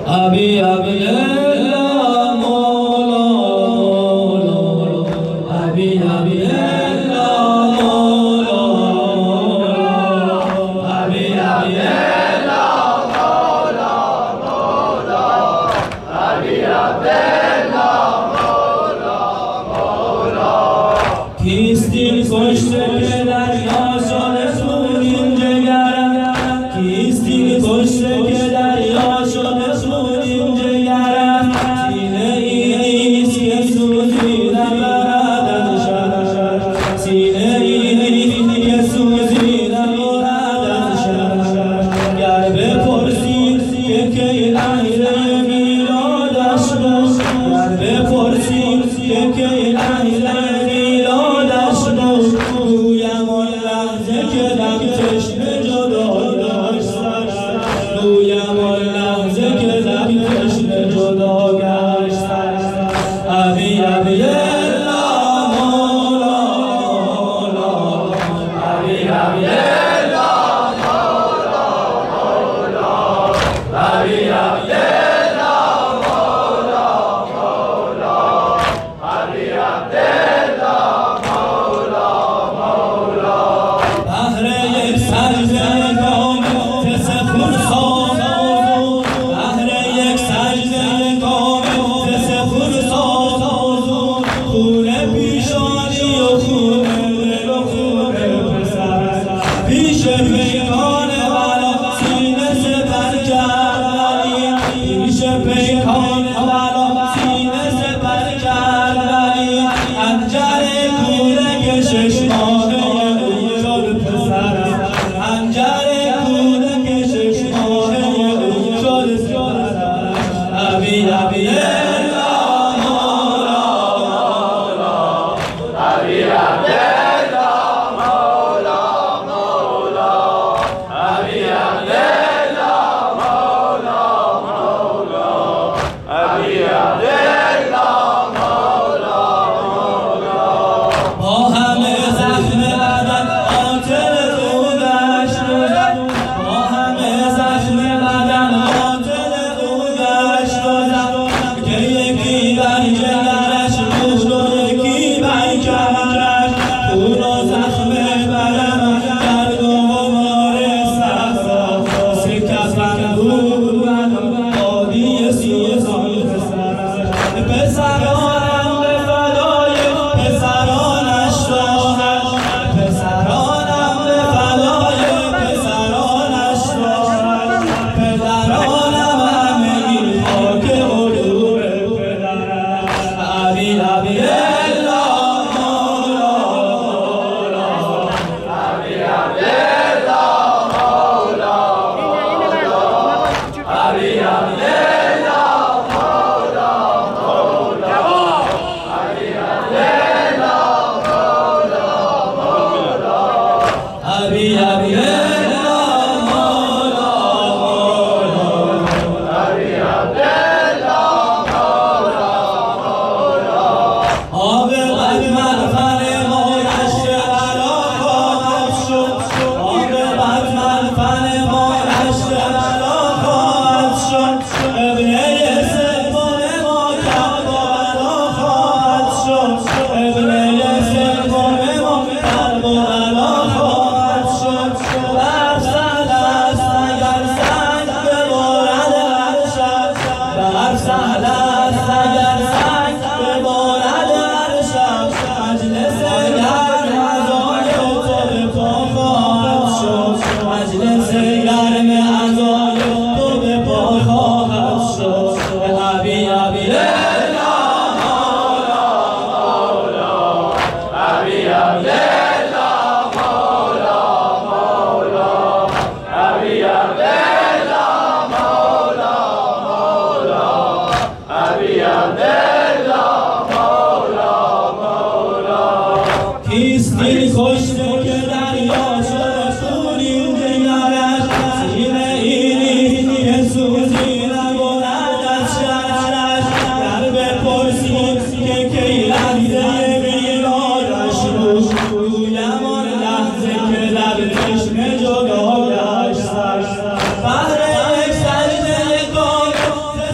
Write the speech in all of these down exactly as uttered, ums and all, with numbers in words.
ابی ابی الله مولا مولا ابی ابی الله مولا ابی ابی الله مولا مولا ابی ابی الله مولا مولا کیستی کشته که دریا شده خونین جگرم کیستی کشته که دریا شده خونین جگرم سینه ای نیست که سوزی نبرد از شرم سینه ای نیست که سوزی نبرد از شرم گر بپرسی که کی اهل میلادش بود گر بپرسی که کی اهل میلادش بود گویم آن لحظه که دم تشنه جدا گشت گویم آن لحظه که دم تشنه جدا گشت ابی ابی الله مولا مولا ابی ابی الله مولا مولا ابی ابی الله مولا مولا ابی ابی الله مولا مولا بهر یک سجده کامل تسخر سازو بهر یک سجده کامل تسخر سازو خون پیشانی و خون دل و خون پسر پیش پیکان بلا سینه سپر کرد پیش پیکان بلا سینه سپر کرد انجر کودک شش ماهه او شد پسر انجر کودک شش ماهه او شد پسر ابی ابی الله مولا مولا ابی ابی الله مولا مولا ابی ابی الله مولا مولا ابی ابی الله مولا مولا با همه زخم بدن قاتل او گشت با همه زخم بدن قاتل او گشت که یکی بر جگرش بود و یکی بر کمرش خون و زخم بدن گرد و غبار صحرا سه کفن بود وادی سوزان پسرش پسرانم به فدای پسرانش راهش پسرانم به فدای پسرانش راهش پدرانم همگی خاک قلوب پدرش ابی ابی الله مولا مولا ابی ابی الله مولا مولا ابی ابی الله مولا مولا ابی ابی الله مولا مولا ابی ابی الله مولا مولا ابی ابی الله مولا مولا عاقبت مدفن ما رشت بلا خواهد شد عاقبت مدفن ما رشت بلا خواهد شد ابنه سوم ما کربلا خواهد شد ابنه سوم ما کربلا خواهد شد بر سهل است اگر سنگ ببارد عرشش بر سهل است اگر سنگ ببارد عرشش مجلس گرم عزای تو به پا خواهد شد مجلس گرم عزای تو به پا خواهد شد ابی ابی الله مولا مولا ابی ابی الله مولا مولا ابی ابی الله مولا مولا ابی ابی الله مولا مولا کیستی کشته که دریا شده خونین جگرش سینه ای نیست که سوزی نبرد از شررش گر بپرسی که کی لحظه میلادش بود گویم آن لحظه که لب تشنه جدا گشت بهر یک سجده کامل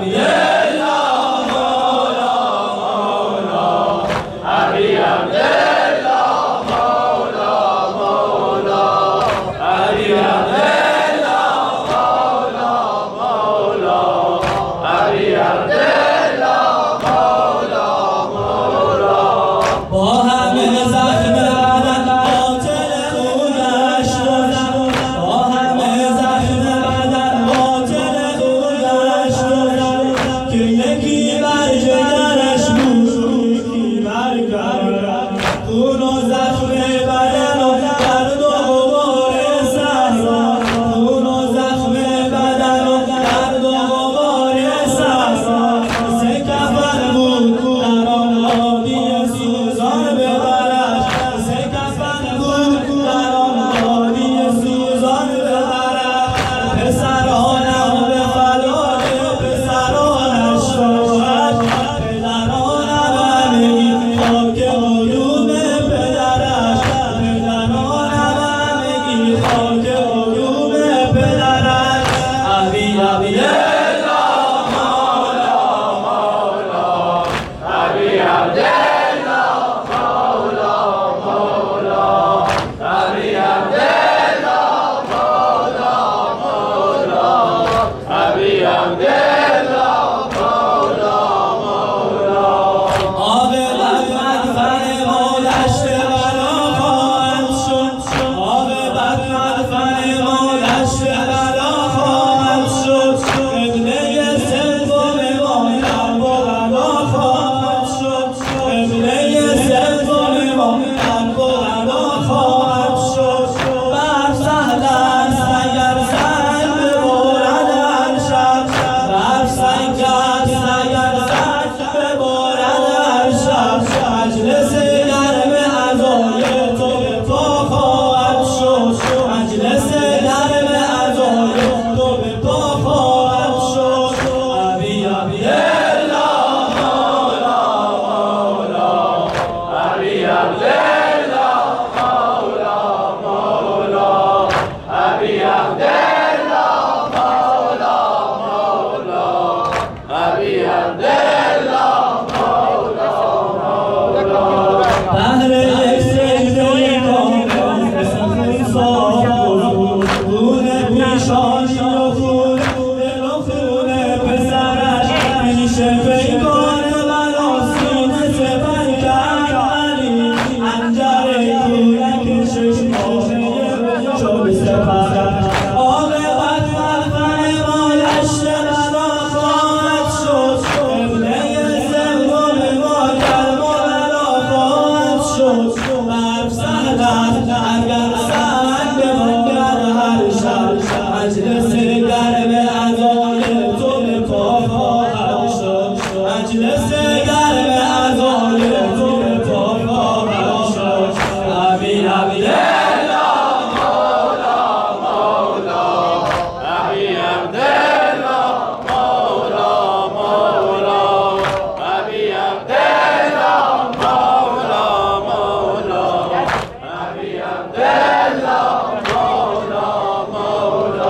Bella